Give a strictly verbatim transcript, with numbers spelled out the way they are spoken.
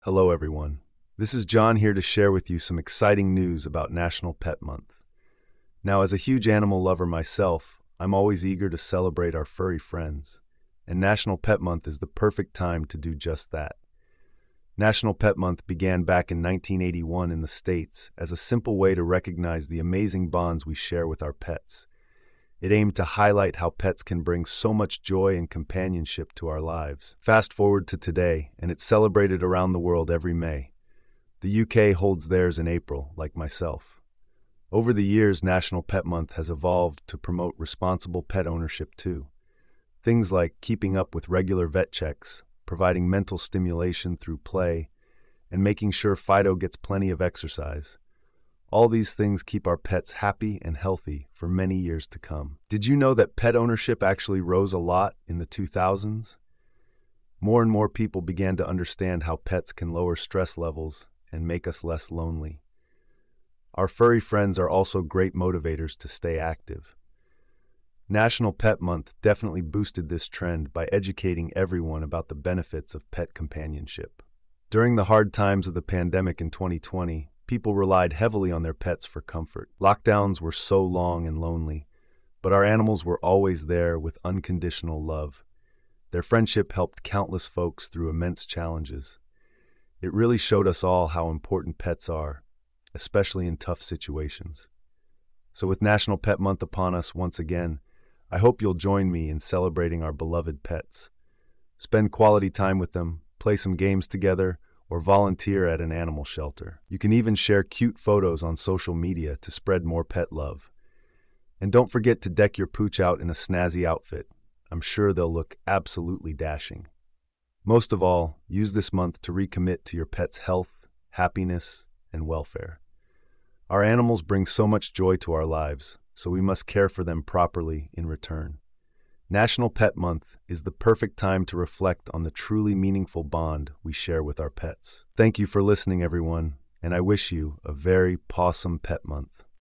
Hello, everyone. This is John here to share with you some exciting news about National Pet Month. Now, as a huge animal lover myself, I'm always eager to celebrate our furry friends, and National Pet Month is the perfect time to do just that. National Pet Month began back in nineteen eighty-one in the States as a simple way to recognize the amazing bonds we share with our pets. It aimed to highlight how pets can bring so much joy and companionship to our lives. Fast forward to today, and it's celebrated around the world every May. The U K holds theirs in April, like myself. Over the years, National Pet Month has evolved to promote responsible pet ownership too. Things like keeping up with regular vet checks, providing mental stimulation through play, and making sure Fido gets plenty of exercise. All these things keep our pets happy and healthy for many years to come. Did you know that pet ownership actually rose a lot in the two thousands? More and more people began to understand how pets can lower stress levels and make us less lonely. Our furry friends are also great motivators to stay active. National Pet Month definitely boosted this trend by educating everyone about the benefits of pet companionship. During the hard times of the pandemic in twenty twenty, people relied heavily on their pets for comfort. Lockdowns were so long and lonely, but our animals were always there with unconditional love. Their friendship helped countless folks through immense challenges. It really showed us all how important pets are, especially in tough situations. So with National Pet Month upon us once again, I hope you'll join me in celebrating our beloved pets. Spend quality time with them, play some games together, or volunteer at an animal shelter. You can even share cute photos on social media to spread more pet love. And don't forget to deck your pooch out in a snazzy outfit. I'm sure they'll look absolutely dashing. Most of all, use this month to recommit to your pet's health, happiness, and welfare. Our animals bring so much joy to our lives, so we must care for them properly in return. National Pet Month is the perfect time to reflect on the truly meaningful bond we share with our pets. Thank you for listening, everyone, and I wish you a very pawsome Pet Month.